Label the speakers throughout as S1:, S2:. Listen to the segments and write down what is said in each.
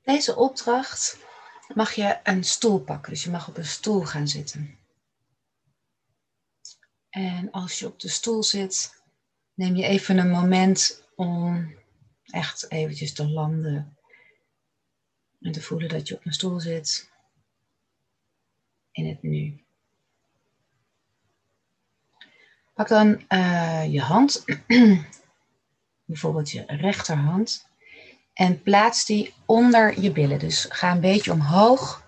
S1: Deze opdracht mag je een stoel pakken. Dus je mag op een stoel gaan zitten. En als je op de stoel zit, neem je even een moment om echt eventjes te landen. En te voelen dat je op een stoel zit. In het nu. Pak dan je hand. Bijvoorbeeld je rechterhand. En plaats die onder je billen. Dus ga een beetje omhoog.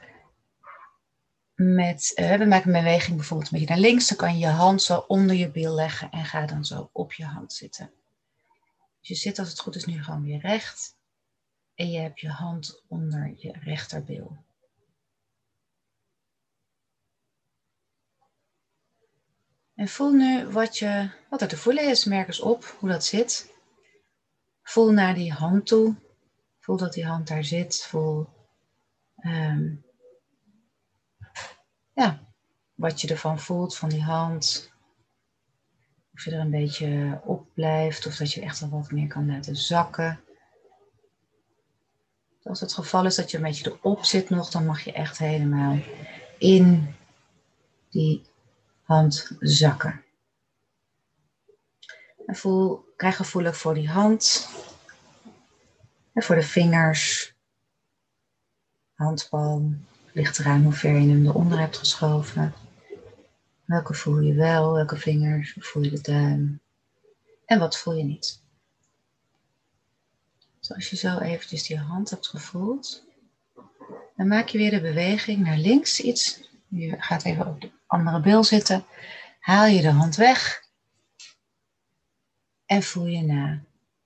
S1: We maken een beweging bijvoorbeeld een beetje naar links. Dan kan je je hand zo onder je bil leggen. En ga dan zo op je hand zitten. Dus je zit als het goed is nu gewoon weer recht. En je hebt je hand onder je rechterbil. En voel nu wat er te voelen is. Merk eens op hoe dat zit. Voel naar die hand toe. Voel dat die hand daar zit. Voel wat je ervan voelt van die hand. Of je er een beetje op blijft. Of dat je echt wel wat meer kan laten zakken. Als het geval is dat je een beetje erop zit nog. Dan mag je echt helemaal in die hand zakken. En krijg gevoelig voor die hand. En voor de vingers. Handpalm. Ligt eraan hoe ver je hem eronder hebt geschoven. Welke voel je wel? Welke vingers? Hoe voel je de duim? En wat voel je niet? Dus als je zo eventjes die hand hebt gevoeld. Dan maak je weer de beweging naar links iets. Je gaat even op de andere bil zitten. Haal je de hand weg. En voel je na.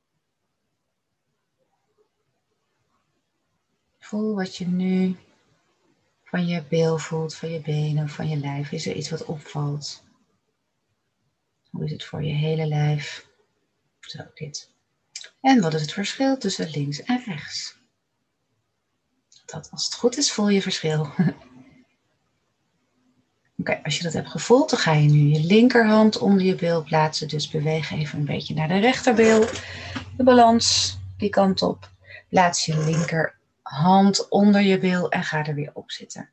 S1: Voel wat je nu van je bil voelt, van je benen of van je lijf. Is er iets wat opvalt? Hoe is het voor je hele lijf? Zo, dit. En wat is het verschil tussen links en rechts? Dat als het goed is, voel je verschil. Oké, als je dat hebt gevoeld, dan ga je nu je linkerhand onder je bil plaatsen. Dus beweeg even een beetje naar de rechterbil. De balans, die kant op. Plaats je linkerhand onder je bil en ga er weer op zitten.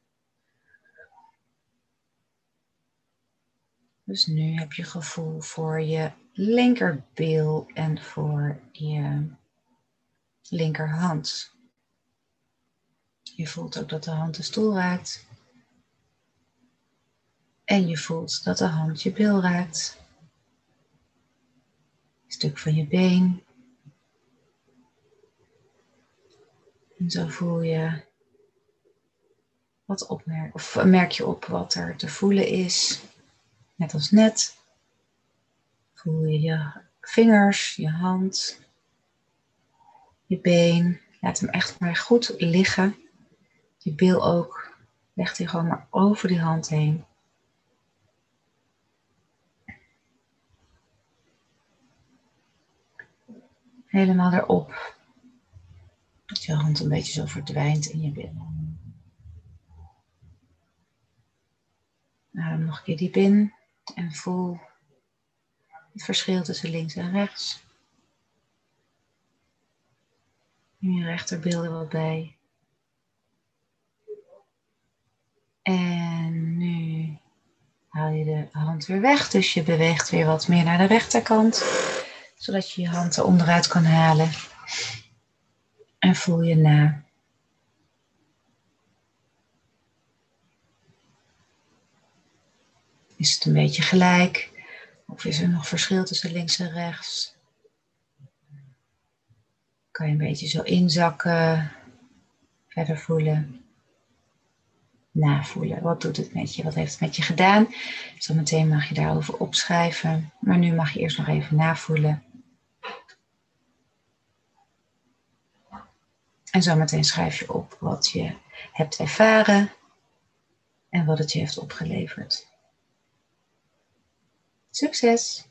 S1: Dus nu heb je gevoel voor je linkerbil en voor je linkerhand. Je voelt ook dat de hand de stoel raakt. En je voelt dat de hand je bil raakt. Een stuk van je been. En zo voel je merk je op wat er te voelen is. Net als net. Voel je je vingers, je hand, je been. Laat hem echt maar goed liggen. Je bil ook. Leg die gewoon maar over die hand heen. Helemaal erop. Dat je hand een beetje zo verdwijnt in je bil. Adem nog een keer diep in. En voel het verschil tussen links en rechts. Neem je rechterbil er wat bij. En nu haal je de hand weer weg. Dus je beweegt weer wat meer naar de rechterkant. Zodat je je hand er onderuit kan halen. En voel je na. Is het een beetje gelijk? Of is er nog verschil tussen links en rechts? Kan je een beetje zo inzakken. Verder voelen. Navoelen. Wat doet het met je? Wat heeft het met je gedaan? Zometeen mag je daarover opschrijven. Maar nu mag je eerst nog even navoelen. En zometeen schrijf je op wat je hebt ervaren. En wat het je heeft opgeleverd. Succes!